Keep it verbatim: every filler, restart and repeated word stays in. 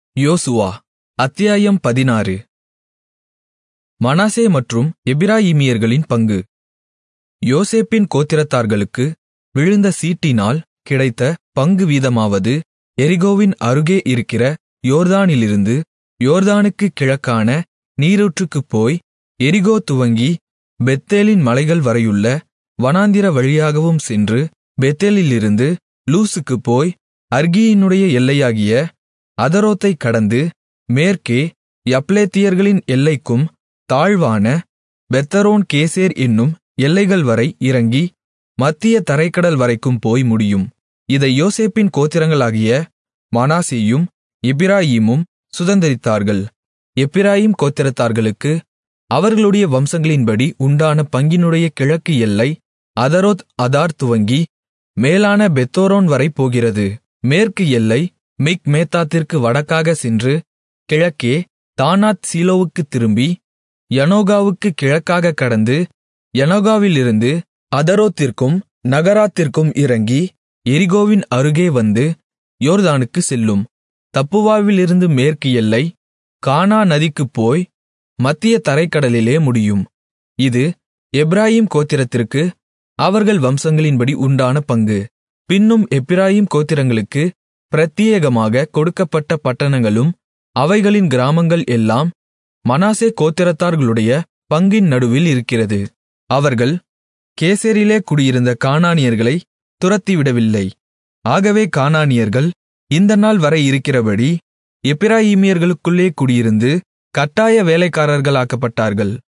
யோசுவா அத்தியாயம் பதினாறு. மனாசே மற்றும் எப்பிராயீமியர்களின் பங்கு. யோசேப்பின் கோத்திரத்தார்களுக்கு விழுந்த சீட்டினால் கிடைத்த பங்கு வீதமாவது, எரிகோவின் அருகே இருக்கிற யோர்தானிலிருந்து யோர்தானுக்குக் கிழக்கான நீரூற்றுக்குப் போய், எரிகோ துவங்கி பெத்தேலின் மலைகள் வரையுள்ள வனாந்திர வழியாகவும் சென்று, பெத்தேலிலிருந்து லூஸுக்குப் போய் அர்கீயினுடைய எல்லையாகிய அதரோத்தைக் கடந்து, மேற்கே யப்லேத்தியர்களின் எல்லைக்கும் தாழ்வான பெத்தொரோன் கேசேர் என்னும் எல்லைகள்வரை இறங்கி, மத்திய தரைக்கடல் வரைக்கும் போய் முடியும். இதை யோசேப்பின் கோத்திரங்களாகிய மனாசேயும் எப்பிராயீமும் சுதந்தரித்தார்கள். எப்பிராயீம் கோத்திரத்தார்களுக்கு அவர்களுடைய வம்சங்களின்படி உண்டான பங்கினுடைய கிழக்கு எல்லை அதரோத் அதார் துவங்கி மேலான பெத்தொரோன் வரை போகிறது. மேற்கு எல்லை மிக்மேத்தாத்திற்கு வடக்காகச் சென்று, கிழக்கே தானாத் சீலோவுக்குத் திரும்பி, யநோகாவுக்குக் கிழக்காகக் கடந்து, யநோகாவிலிருந்து அதரோத்திற்கும் நகராத்திற்கும் இறங்கி, எரிகோவின் அருகே வந்து யோர்தானுக்குச் செல்லும். தப்புவாவிலிருந்து மேற்கு எல்லை கானா நதிக்குப் போய் மத்திய தரைக்கடலிலே முடியும். இது எப்பிராயீம் கோத்திரத்திற்கு அவர்கள் வம்சங்களின்படி உண்டான பங்கு. பின்னும் எப்பிராயீம் கோத்திரங்களுக்கு பிரத்தியேகமாக கொடுக்கப்பட்ட பட்டணங்களும் அவைகளின் கிராமங்கள் எல்லாம் மனாசே கோத்திரத்தார்களுடைய பங்கின் நடுவில் இருக்கிறது. அவர்கள் கேசேரிலே குடியிருந்த கானானியர்களை துரத்திவிடவில்லை. ஆகவே கானானியர்கள் இந்த நாள் வரை இருக்கிறபடி எப்பிராயீமியர்களுக்குள்ளே குடியிருந்து கட்டாய வேலைக்காரர்களாக்கப்பட்டார்கள்.